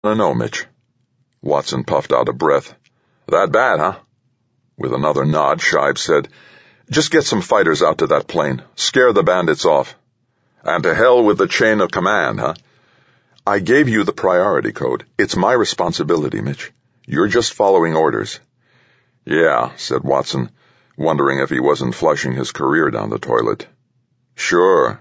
No, Mitch. Watson puffed out a breath. That bad, huh? With another nod, Shive said, Just get some fighters out to that plane. Scare the bandits off. And to hell with the chain of command, huh? I gave you the priority code. It's my responsibility, Mitch. You're just following orders. Yeah, said Watson, wondering if he wasn't flushing his career down the toilet. Sure.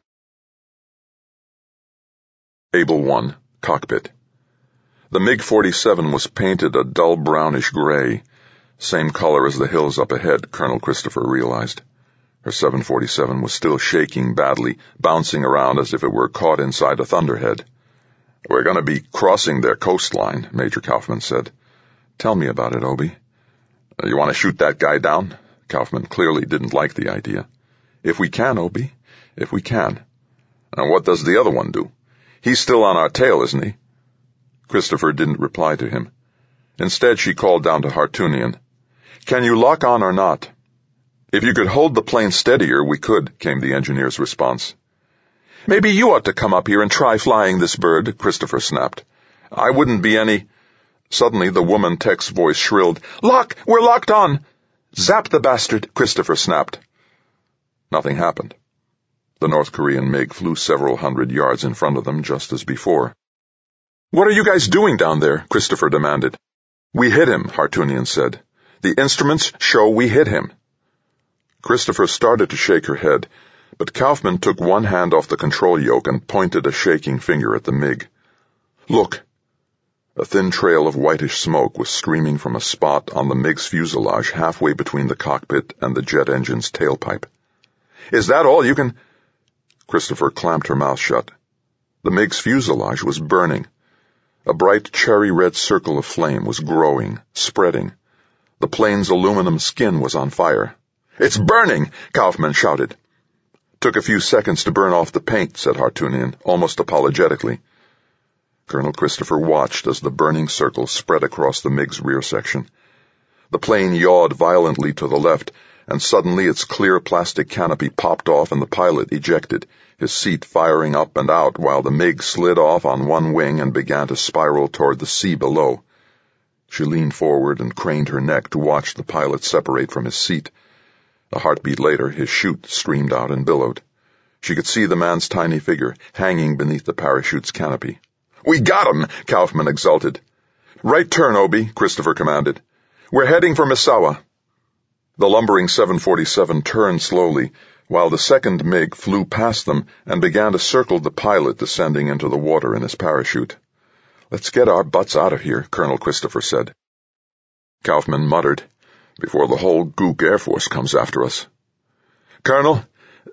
Able 1, Cockpit. The MiG-47 was painted a dull brownish gray, same color as the hills up ahead, Colonel Christopher realized. Her 747 was still shaking badly, bouncing around as if it were caught inside a thunderhead. We're going to be crossing their coastline, Major Kaufman said. Tell me about it, Obie. You want to shoot that guy down? Kaufman clearly didn't like the idea. If we can, Obie. If we can. And what does the other one do? He's still on our tail, isn't he? Christopher didn't reply to him. Instead, she called down to Hartunian. Can you lock on or not? If you could hold the plane steadier, we could, came the engineer's response. Maybe you ought to come up here and try flying this bird, Christopher snapped. I wouldn't be any... Suddenly, the woman tech's voice shrilled. Lock! We're locked on! Zap the bastard, Christopher snapped. Nothing happened. The North Korean MiG flew several hundred yards in front of them just as before. What are you guys doing down there? Christopher demanded. We hit him, Hartunian said. The instruments show we hit him. Christopher started to shake her head, but Kaufman took one hand off the control yoke and pointed a shaking finger at the MiG. Look. A thin trail of whitish smoke was streaming from a spot on the MiG's fuselage halfway between the cockpit and the jet engine's tailpipe. Is that all you can... Christopher clamped her mouth shut. The MiG's fuselage was burning. A bright cherry-red circle of flame was growing, spreading. The plane's aluminum skin was on fire. It's burning! Kaufman shouted. Took a few seconds to burn off the paint, said Hartunian, almost apologetically. Colonel Christopher watched as the burning circle spread across the MiG's rear section. The plane yawed violently to the left, and suddenly its clear plastic canopy popped off and the pilot ejected, his seat firing up and out while the MiG slid off on one wing and began to spiral toward the sea below. She leaned forward and craned her neck to watch the pilot separate from his seat. A heartbeat later, his chute streamed out and billowed. She could see the man's tiny figure hanging beneath the parachute's canopy. We got him! Kaufman exulted. Right turn, Obie, Christopher commanded. We're heading for Misawa. The lumbering 747 turned slowly, while the second MiG flew past them and began to circle the pilot descending into the water in his parachute. Let's get our butts out of here, Colonel Christopher said. Kaufman muttered, before the whole Gook Air Force comes after us. Colonel,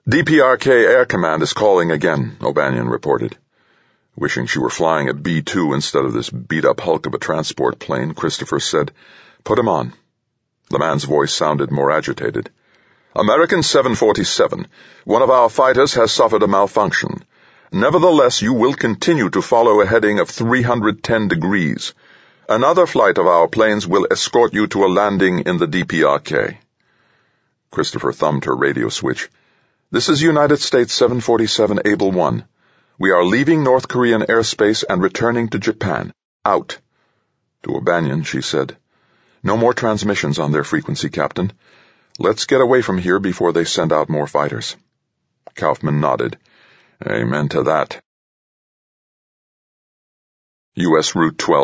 DPRK Air Command is calling again, O'Banion reported. Wishing she were flying a B-2 instead of this beat-up hulk of a transport plane, Christopher said, Put him on. The man's voice sounded more agitated. American 747, one of our fighters has suffered a malfunction. Nevertheless, you will continue to follow a heading of 310 degrees. Another flight of our planes will escort you to a landing in the DPRK. Christopher thumbed her radio switch. This is United States 747 Able 1. We are leaving North Korean airspace and returning to Japan. Out. To O'Banion, she said, No more transmissions on their frequency, Captain. Let's get away from here before they send out more fighters. Kaufman nodded. Amen to that. U.S. Route 12.